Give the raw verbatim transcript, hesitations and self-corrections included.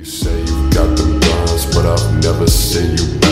say you've got them guns, but I've never seen you